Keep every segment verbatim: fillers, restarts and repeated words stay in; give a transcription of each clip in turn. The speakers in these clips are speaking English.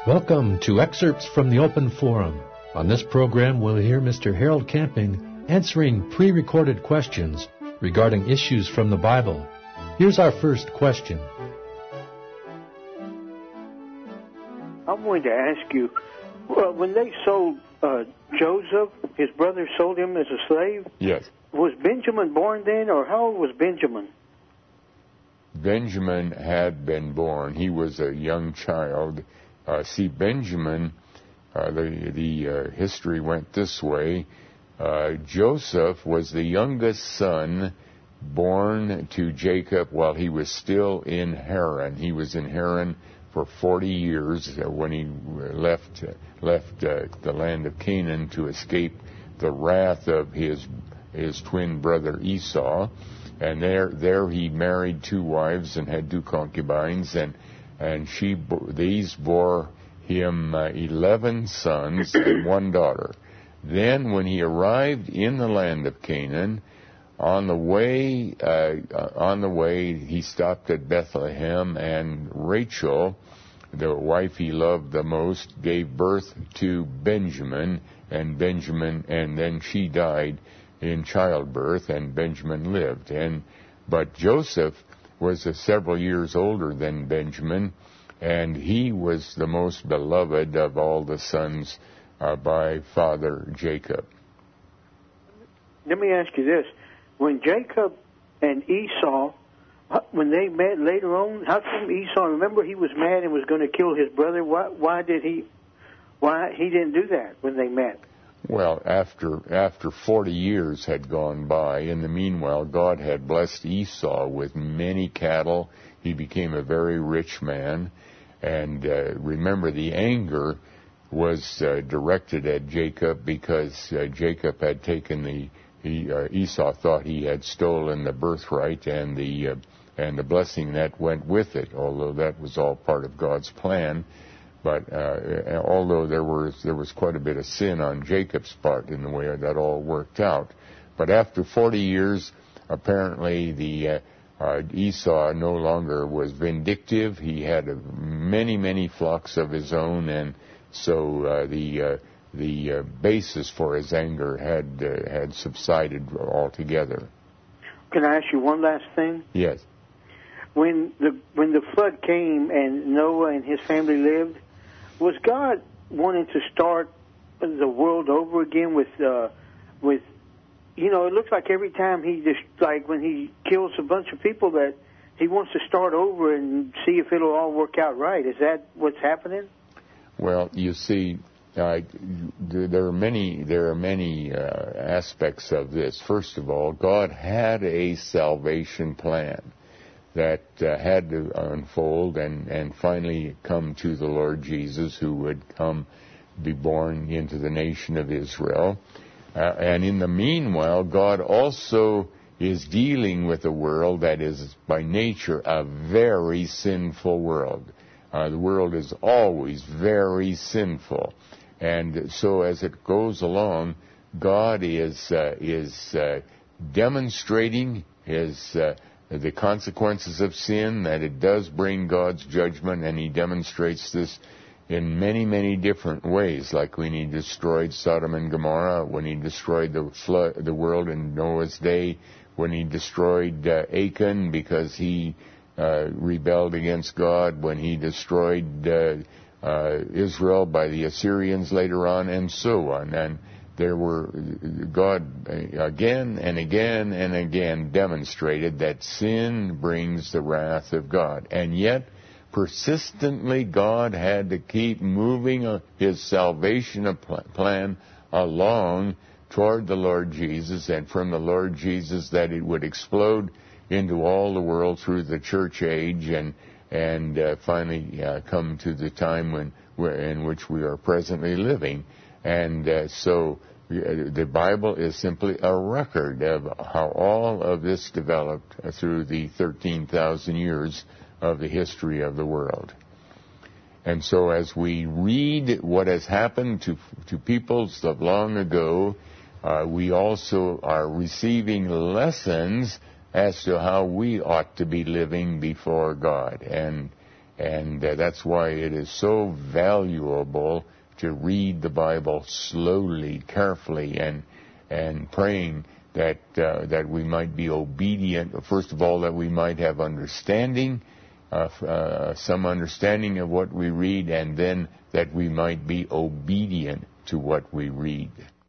Welcome to Excerpts from the Open Forum. On this program, we'll hear Mister Harold Camping answering pre-recorded questions regarding issues from the Bible. Here's our first question. I'm going to ask you, well, when they sold uh, Joseph, his brother sold him as a slave? Yes. Was Benjamin born then, or how old was Benjamin? Benjamin had been born. He was a young child. Uh, see, Benjamin, uh, the, the uh, history went this way. Uh, Joseph was the youngest son born to Jacob while he was still in Haran. He was in Haran for forty years uh, when he left uh, left uh, the land of Canaan to escape the wrath of his his twin brother Esau. And there there he married two wives and had two concubines, and and she these bore him uh, eleven sons and one daughter. Then when he arrived in the land of Canaan, on the way uh, on the way he stopped at Bethlehem, and Rachel, the wife he loved the most, gave birth to Benjamin, and Benjamin and then she died in childbirth, and Benjamin lived. And but Joseph was uh, several years older than Benjamin, and he was the most beloved of all the sons uh, by father Jacob. Let me ask you this. When Jacob and Esau, when they met later on, how come Esau, remember he was mad and was going to kill his brother? Why, why did he, why he didn't do that when they met? Well, after after forty years had gone by, in the meanwhile, God had blessed Esau with many cattle. He became a very rich man. And uh, remember, the anger was uh, directed at Jacob because uh, Jacob had taken the, he, uh, Esau thought he had stolen the birthright and the, uh, and the blessing that went with it, although that was all part of God's plan. But uh, although there was there was quite a bit of sin on Jacob's part in the way that all worked out. But after forty years, apparently the uh, uh, Esau no longer was vindictive. He had uh, many many flocks of his own, and so uh, the uh, the uh, basis for his anger had uh, had subsided altogether. Can I ask you one last thing? Yes. When the when the flood came and Noah and his family lived, was God wanting to start the world over again with, uh, with, you know, it looks like every time he just, like when he kills a bunch of people, that he wants to start over and see if it'll all work out right. Is that what's happening? Well, you see, uh, there are many, there are many uh, aspects of this. First of all, God had a salvation plan that uh, had to unfold and, and finally come to the Lord Jesus, who would come, be born into the nation of Israel. Uh, and in the meanwhile, God also is dealing with a world that is by nature a very sinful world. Uh, the world is always very sinful. And so as it goes along, God is, uh, is uh, demonstrating his uh, the consequences of sin, that it does bring God's judgment, and he demonstrates this in many, many different ways, like when he destroyed Sodom and Gomorrah, when he destroyed the flood, the world in Noah's day, when he destroyed uh, Achan because he uh, rebelled against God, when he destroyed uh, uh, Israel by the Assyrians later on, and so on. And there were, God again and again and again demonstrated that sin brings the wrath of God. And yet, persistently, God had to keep moving his salvation plan along toward the Lord Jesus, and from the Lord Jesus that it would explode into all the world through the church age, and and uh, finally uh, come to the time when in which we are presently living. And uh, so the Bible is simply a record of how all of this developed through the thirteen thousand years of the history of the world. And so as we read what has happened to to peoples of long ago, uh, we also are receiving lessons as to how we ought to be living before God. And And uh, that's why it is so valuable to read the Bible slowly, carefully, and and praying that uh, that we might be obedient. First of all, that we might have understanding, uh, uh, some understanding of what we read, and then that we might be obedient to what we read.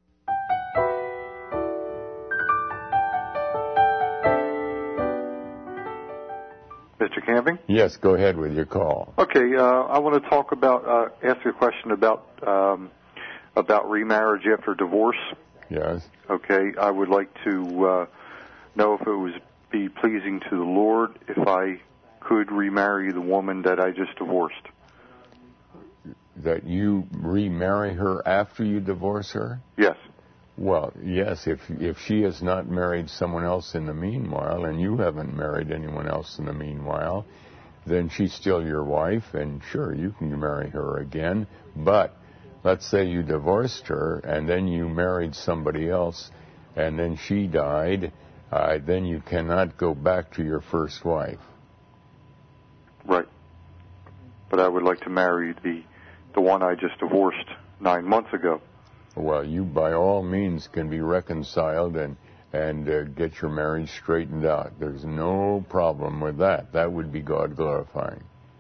Mister Camping? Yes, go ahead with your call. Okay, uh, I want to talk about, uh, ask you a question about um, about remarriage after divorce. Yes. Okay, I would like to uh, know if it would be pleasing to the Lord if I could remarry the woman that I just divorced. That you remarry her after you divorce her? Yes. Well, yes, if if she has not married someone else in the meanwhile, and you haven't married anyone else in the meanwhile, then she's still your wife, and sure, you can marry her again. But let's say you divorced her, and then you married somebody else, and then she died, uh, then you cannot go back to your first wife. Right. But I would like to marry the the one I just divorced nine months ago. Well, you by all means can be reconciled and and uh, get your marriage straightened out. There's no problem with that. That would be God glorifying.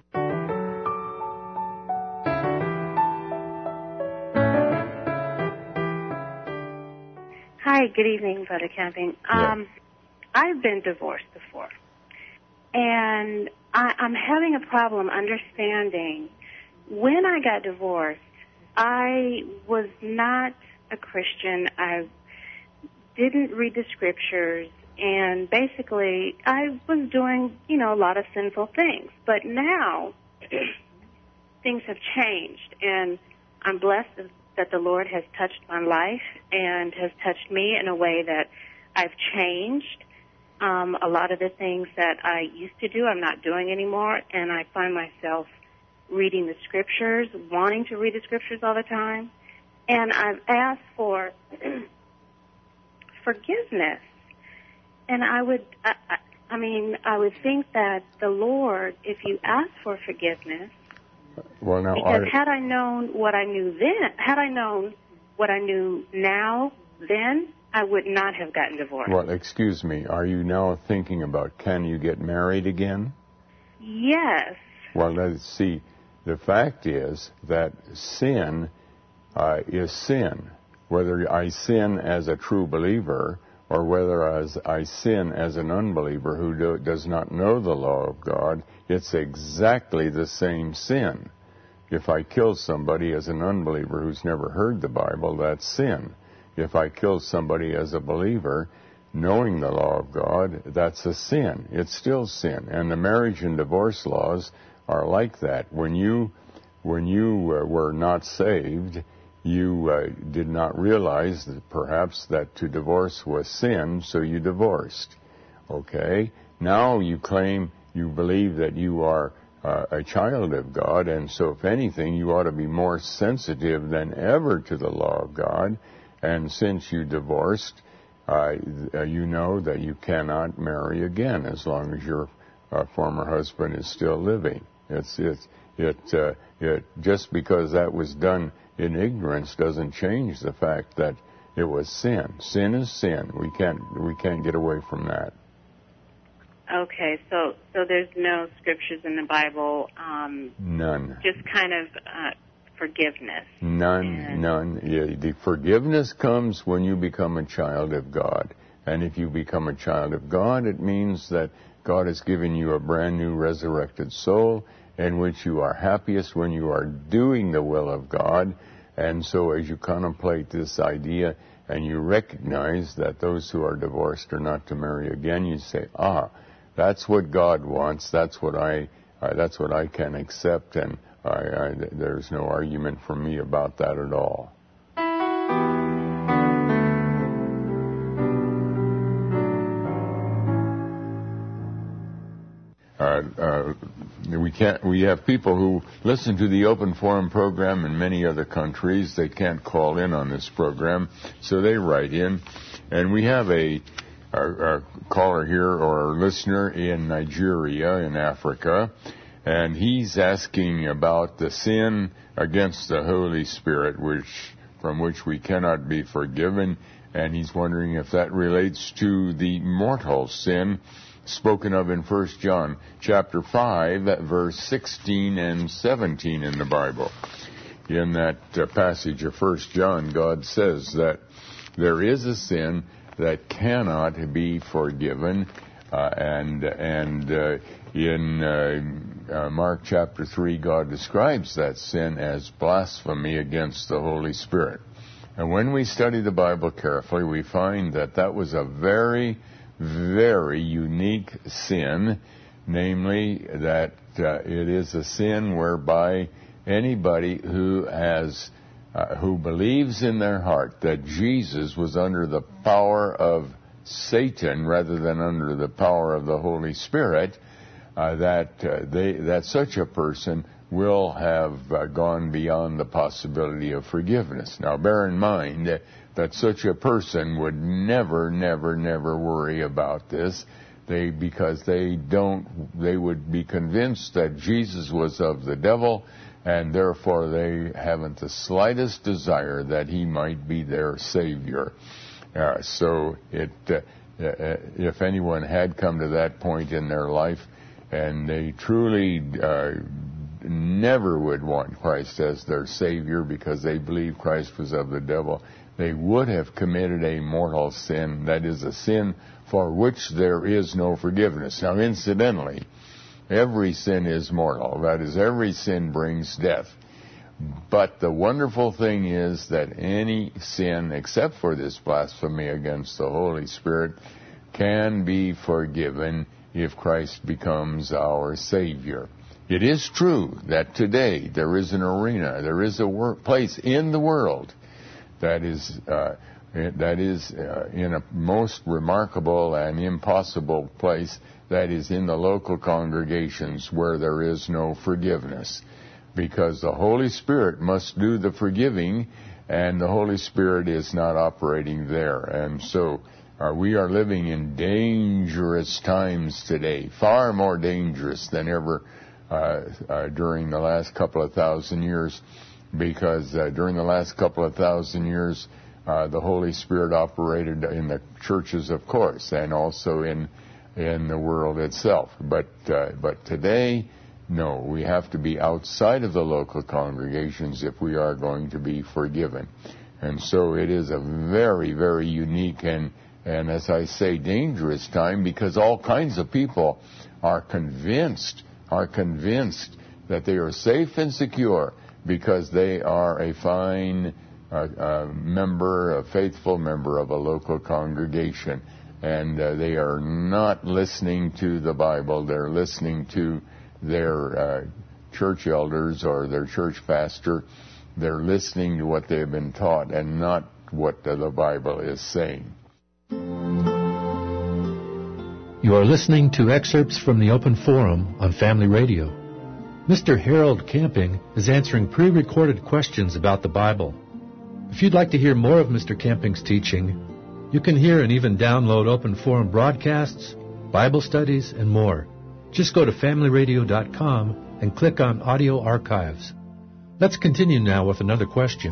Hi, good evening, Brother Camping. Yeah. Um, I've been divorced before, and I, I'm having a problem understanding when I got divorced. I was not a Christian. I didn't read the scriptures, and basically I was doing, you know, a lot of sinful things. But now things have changed, and I'm blessed that the Lord has touched my life and has touched me in a way that I've changed. Um, a lot of the things that I used to do I'm not doing anymore, and I find myself reading the scriptures, wanting to read the scriptures all the time. And I've asked for forgiveness. And I would, I, I mean, I would think that the Lord, if you ask for forgiveness, well, now, because are, had I known what I knew then, had I known what I knew now, then I would not have gotten divorced. well, excuse me, are you now thinking about can you get married again? Yes. Well, let's see. The fact is that sin uh, is sin. Whether I sin as a true believer or whether as I sin as an unbeliever who do, does not know the law of God, it's exactly the same sin. If I kill somebody as an unbeliever who's never heard the Bible, that's sin. If I kill somebody as a believer, knowing the law of God, that's a sin. It's still sin. And the marriage and divorce laws are like that. When you when you uh, were not saved, you uh, did not realize that perhaps that to divorce was sin, so you divorced. Okay? Now you claim you believe that you are uh, a child of God, and so if anything, you ought to be more sensitive than ever to the law of God. And since you divorced, uh, you know that you cannot marry again as long as your uh, former husband is still living. It's it's it uh, it just because that was done in ignorance doesn't change the fact that it was sin. Sin is sin. We can't we can't get away from that. Okay, so so there's no scriptures in the Bible. Um, None. Just kind of uh, forgiveness. None. And None. Yeah, the forgiveness comes when you become a child of God, and if you become a child of God, it means that God has given you a brand new resurrected soul in which you are happiest when you are doing the will of God. And so as you contemplate this idea and you recognize that those who are divorced are not to marry again, you say, ah, that's what God wants. That's what I, uh, that's what I can accept, and I, I, there's no argument for me about that at all. Uh, uh, we can't. We have people who listen to the Open Forum program in many other countries. They can't call in on this program, so they write in, and we have a, a, a caller here or a listener in Nigeria, in Africa, And he's asking about the sin against the Holy Spirit, which from which we cannot be forgiven. And he's wondering if that relates to the mortal sin spoken of in First John chapter five, verse sixteen and seventeen in the Bible. In that uh, passage of First John, God says that there is a sin that cannot be forgiven. Uh, and and uh, in uh, uh, Mark chapter three, God describes that sin as blasphemy against the Holy Spirit. And when we study the Bible carefully, we find that that was a very, very unique sin, namely that uh, it is a sin whereby anybody who has uh, who believes in their heart that Jesus was under the power of Satan rather than under the power of the Holy Spirit, uh, that uh, they that such a person will have uh, gone beyond the possibility of forgiveness. Now, bear in mind that, that such a person would never, never, never worry about this. They because they don't they would be convinced that Jesus was of the devil, and therefore they haven't the slightest desire that he might be their Savior. Uh, so it, uh, uh, if anyone had come to that point in their life and they truly uh, never would want Christ as their Savior because they believed Christ was of the devil, they would have committed a mortal sin, that is, a sin for which there is no forgiveness. Now, incidentally, every sin is mortal. That is, every sin brings death. But the wonderful thing is that any sin, except for this blasphemy against the Holy Spirit, can be forgiven if Christ becomes our Savior. It is true that today there is an arena, there is a work place in the world that is uh, that is uh, in a most remarkable and impossible place, that is in the local congregations where there is no forgiveness. Because the Holy Spirit must do the forgiving, and the Holy Spirit is not operating there. And so uh, we are living in dangerous times today, far more dangerous than ever uh, uh, during the last couple of thousand years, because uh, during the last couple of thousand years, uh, the Holy Spirit operated in the churches, of course, and also in in the world itself. But uh, but today, no, we have to be outside of the local congregations if we are going to be forgiven. And so it is a very, very unique and, and as I say, dangerous time, because all kinds of people are convinced, are convinced that they are safe and secure because they are a fine uh, uh, member, a faithful member of a local congregation. And uh, they are not listening to the Bible, they're listening to their uh, church elders or their church pastor. They're listening to what they've been taught and not what the Bible is saying. You are listening to excerpts from the Open Forum on Family Radio. Mister Harold Camping is answering pre-recorded questions about the Bible. If you'd like to hear more of Mister Camping's teaching, you can hear and even download Open Forum broadcasts, Bible studies, and more. Just go to family radio dot com and click on Audio Archives. Let's continue now with another question.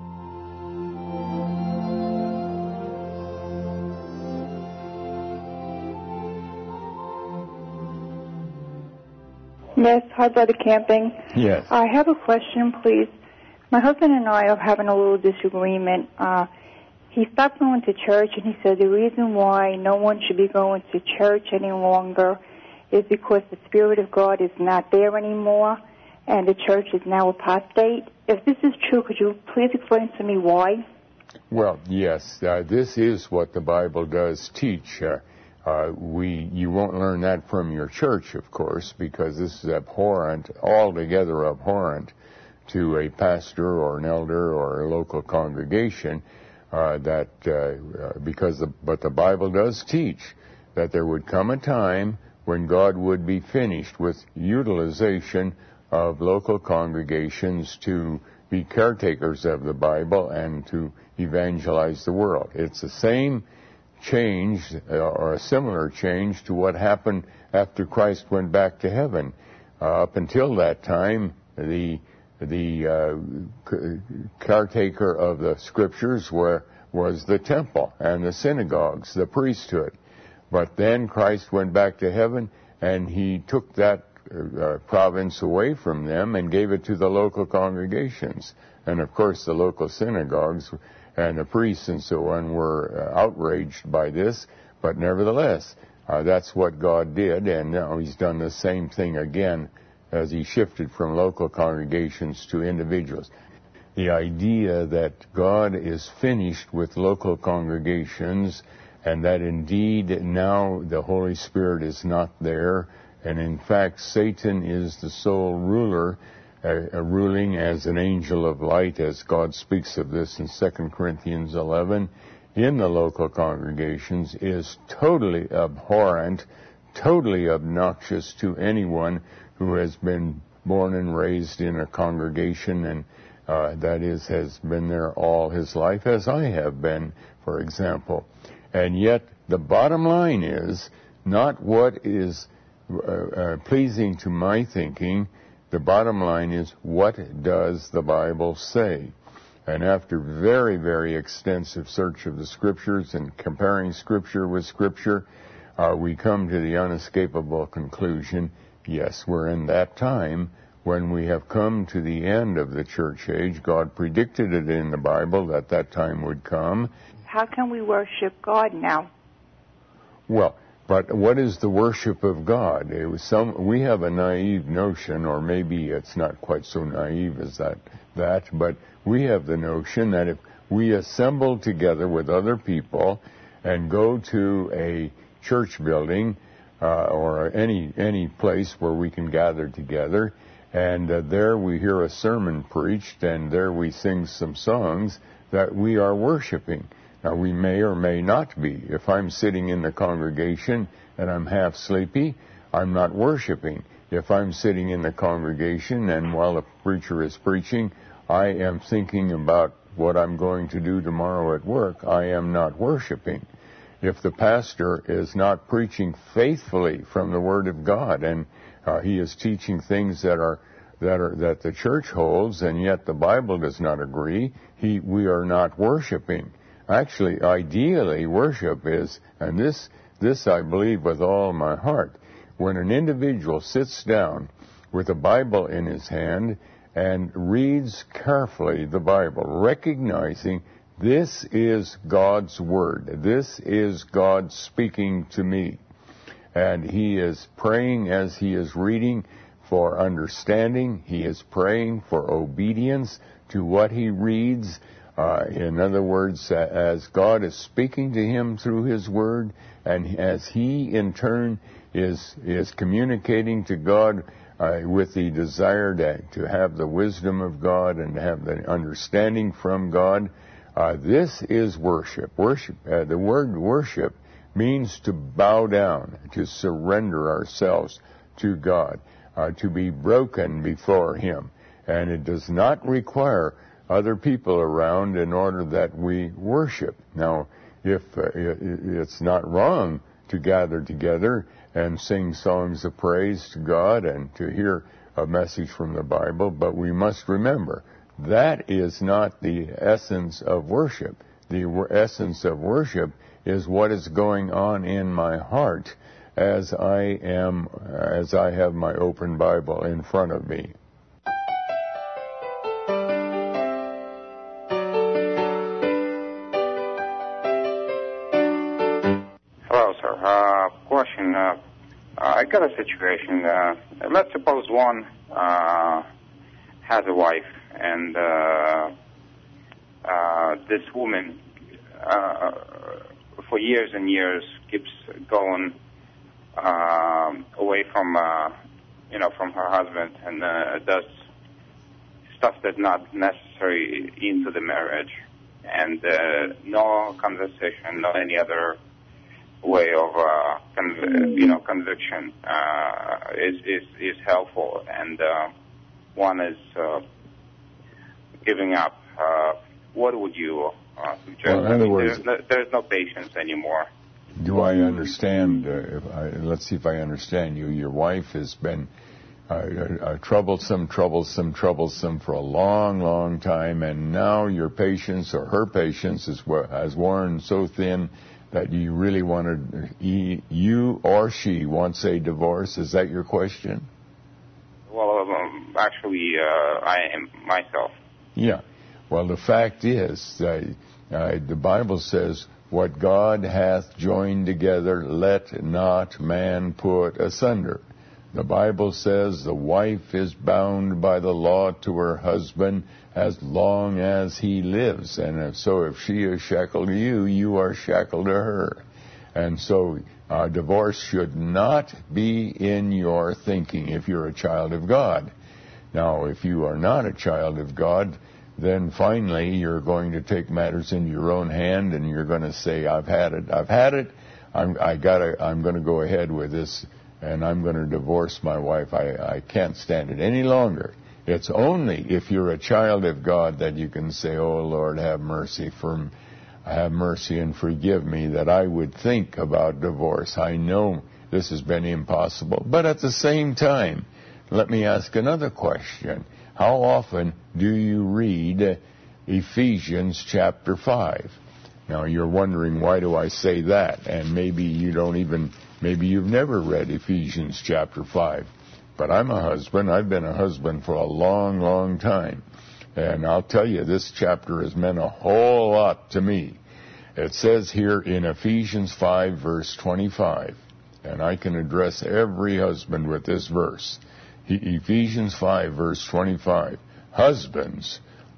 Yes, hi, Brother Camping. Yes. I have a question, please. My husband and I are having a little disagreement. Uh, he stopped going to church, and he said the reason why no one should be going to church any longer is because the Spirit of God is not there anymore, and the church is now apostate. If this is true, could you please explain to me why? Well, yes, uh, this is what the Bible does teach. Uh, uh, we, you won't learn that from your church, of course, because this is abhorrent, altogether abhorrent to a pastor or an elder or a local congregation. Uh, that uh, because, the, but the Bible does teach that there would come a time when God would be finished with utilization of local congregations to be caretakers of the Bible and to evangelize the world. It's the same change, uh, or a similar change to what happened after Christ went back to heaven. Uh, up until that time, the the uh, caretaker of the scriptures were, was the temple and the synagogues, the priesthood. But then Christ went back to heaven, and he took that uh, province away from them and gave it to the local congregations. And of course, the local synagogues and the priests and so on were uh, outraged by this, but nevertheless, uh, that's what God did, and now he's done the same thing again as he shifted from local congregations to individuals. The idea that God is finished with local congregations and that indeed now the Holy Spirit is not there, and in fact Satan is the sole ruler, uh, uh, ruling as an angel of light, as God speaks of this in Second Corinthians eleven, in the local congregations, is totally abhorrent, totally obnoxious to anyone who has been born and raised in a congregation, and uh, that is, has been there all his life, as I have been, for example. And yet, the bottom line is not what is uh, uh, pleasing to my thinking. The bottom line is, what does the Bible say? And after very, very extensive search of the Scriptures and comparing Scripture with Scripture, uh, we come to the unescapable conclusion, yes, we're in that time when we have come to the end of the church age. God predicted it in the Bible that that time would come. How can we worship God now? Well, but what is the worship of God? It was some, we have a naive notion, or maybe it's not quite so naive as that, that, but we have the notion that if we assemble together with other people and go to a church building uh, or any any place where we can gather together, and uh, there we hear a sermon preached, and there we sing some songs, that we are worshiping. Now, we may or may not be. If I'm sitting in the congregation and I'm half sleepy, I'm not worshiping. If I'm sitting in the congregation and while the preacher is preaching, I am thinking about what I'm going to do tomorrow at work, I am not worshiping. If the pastor is not preaching faithfully from the Word of God, and uh, he is teaching things that are that are that the church holds, and yet the Bible does not agree, he we are not worshiping. Actually, ideally, worship is, and this this I believe with all my heart, when an individual sits down with a Bible in his hand and reads carefully the Bible, recognizing this is God's Word, this is God speaking to me, and he is praying as he is reading for understanding, he is praying for obedience to what he reads. Uh, in other words, as God is speaking to him through his Word, and as he in turn is is communicating to God uh, with the desire to, to have the wisdom of God and to have the understanding from God, uh, this is worship. Worship. Uh, the word worship means to bow down, to surrender ourselves to God, uh, to be broken before him, and it does not require other people around in order that we worship. Now, if uh, it's not wrong to gather together and sing songs of praise to God and to hear a message from the Bible, but we must remember that is not the essence of worship. The essence of worship is what is going on in my heart as I am, as I have my open Bible in front of me. Question. Uh, I got a situation. Uh, let's suppose one uh, has a wife, and uh, uh, this woman, uh, for years and years, keeps going uh, away from, uh, you know, from her husband, and uh, does stuff that's not necessary into the marriage, and uh, no conversation, no any other way of uh, con- you know conviction uh, is, is is helpful, and uh, one is uh, giving up. Uh, what would you uh, suggest? Well, in other words, there's no, there's no patience anymore. Do I understand? Uh, if I, let's see if I understand you. Your wife has been uh, uh, troublesome, troublesome, troublesome for a long, long time, and now your patience or her patience is, has worn so thin that you really want to, you or she wants a divorce. Is that your question? Well, um, actually, uh, I am myself. Yeah. Well, the fact is, uh, uh, the Bible says, what God hath joined together, let not man put asunder. The Bible says the wife is bound by the law to her husband as long as he lives. And if so, if she is shackled to you, you are shackled to her. And so uh, divorce should not be in your thinking if you're a child of God. Now, if you are not a child of God, then finally you're going to take matters into your own hand and you're going to say, I've had it, I've had it, I'm, I gotta, I'm going to go ahead with this, and I'm going to divorce my wife. I, I can't stand it any longer. It's only if you're a child of God that you can say, oh, Lord, have mercy for have mercy and forgive me that I would think about divorce. I know this has been impossible. But at the same time, let me ask another question. How often do you read Ephesians chapter five? Now, you're wondering, why do I say that? And maybe you don't even, maybe you've never read Ephesians chapter five. But I'm a husband. I've been a husband for a long, long time. And I'll tell you, this chapter has meant a whole lot to me. It says here in Ephesians five, verse twenty-five, and I can address every husband with this verse. Ephesians five, verse twenty-five, husbands,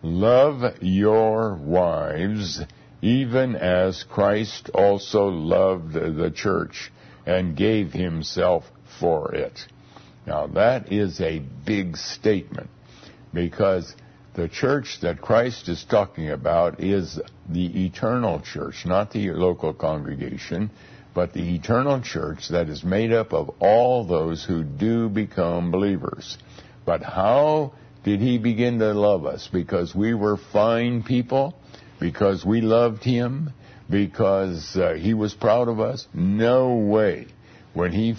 love your wives, even as Christ also loved the church and gave himself for it. Now, that is a big statement, because the church that Christ is talking about is the eternal church, not the local congregation, but the eternal church that is made up of all those who do become believers. But how did he begin to love us? Because we were fine people? Because we loved him? Because uh, he was proud of us? No way. When he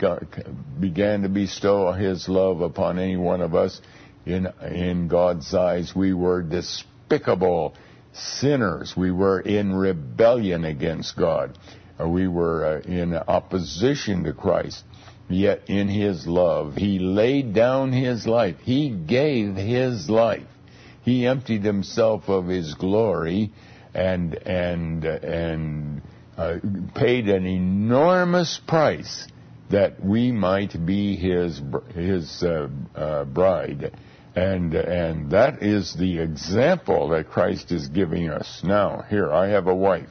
began to bestow his love upon any one of us, in in God's eyes, we were despicable sinners. We were in rebellion against God. We were uh, in opposition to Christ. Yet in his love, he laid down his life. He gave his life. He emptied himself of his glory and and and uh, paid an enormous price that we might be his his uh, uh, bride. And and that is the example that Christ is giving us. Now, here, I have a wife.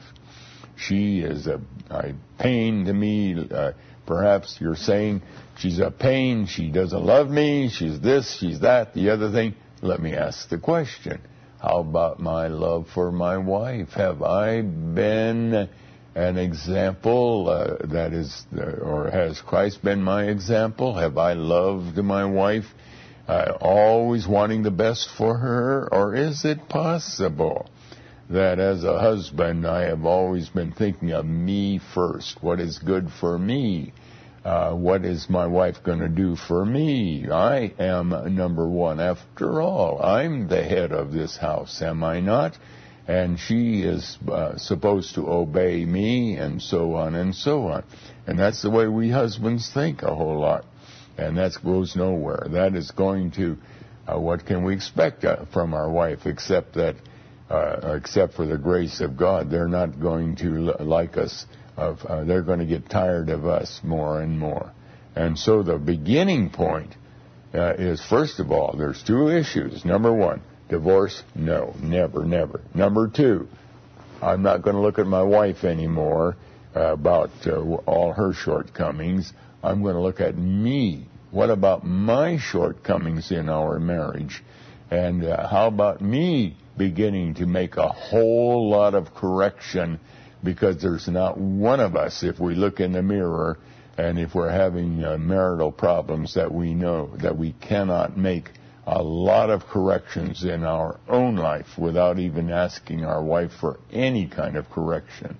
She is a, a pain to me. Uh, perhaps you're saying she's a pain, she doesn't love me, she's this, she's that, the other thing. Let me ask the question. How about my love for my wife? Have I been an example uh, that is, uh, or has Christ been my example? Have I loved my wife? Uh, always wanting the best for her? Or is it possible that as a husband I have always been thinking of me first? What is good for me? Uh, what is my wife going to do for me? I am number one. After all, I'm the head of this house, am I not? And she is uh, supposed to obey me, and so on and so on. And that's the way we husbands think a whole lot. And that goes nowhere. That is going to, uh, what can we expect uh, from our wife except that, uh, except for the grace of God? They're not going to l- like us. Of, uh, they're going to get tired of us more and more. And so the beginning point uh, is, first of all, there's two issues. Number one, divorce? No, never, never. Number two, I'm not going to look at my wife anymore uh, about uh, all her shortcomings. I'm going to look at me. What about my shortcomings in our marriage? And uh, how about me beginning to make a whole lot of correction? Because there's not one of us, if we look in the mirror and if we're having uh, marital problems, that we know that we cannot make a lot of corrections in our own life without even asking our wife for any kind of correction.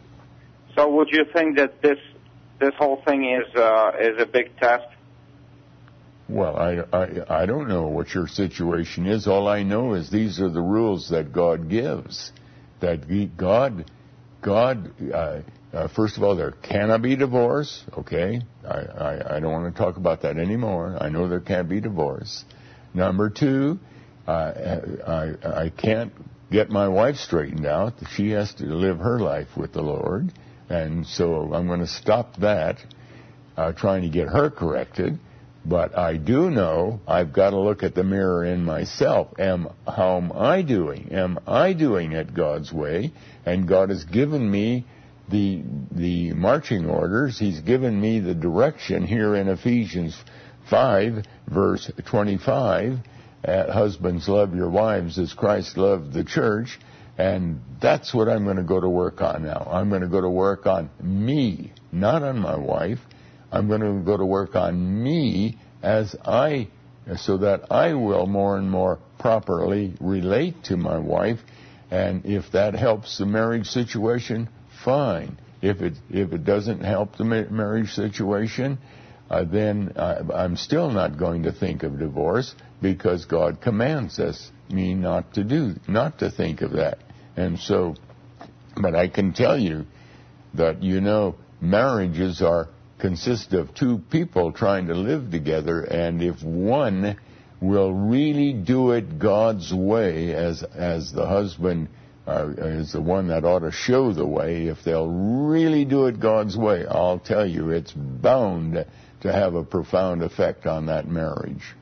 So would you think that this this whole thing is uh, is a big test? Well, I, I, I don't know what your situation is. All I know is these are the rules that God gives. That he, God, God, uh, uh, first of all, there cannot be divorce, okay? I, I, I don't want to talk about that anymore. I know there can't be divorce. Number two, uh, I, I can't get my wife straightened out. She has to live her life with the Lord. And so I'm going to stop that, uh, trying to get her corrected. But I do know I've got to look at the mirror in myself. Am, how am I doing? Am I doing it God's way? And God has given me the, the marching orders. He's given me the direction here in Ephesians five, verse twenty-five. Uh, husbands, love your wives as Christ loved the church. And that's what I'm going to go to work on now. I'm going to go to work on me, not on my wife. I'm going to go to work on me as I, so that I will more and more properly relate to my wife. And if that helps the marriage situation, fine. If it if it doesn't help the ma- marriage situation, uh, then I, I'm still not going to think of divorce, because God commands us, me not to do, not to think of that. And so, but I can tell you that, you know, marriages are consist of two people trying to live together, and if one will really do it God's way, as as the husband uh, is the one that ought to show the way, if they'll really do it God's way, I'll tell you, it's bound to have a profound effect on that marriage.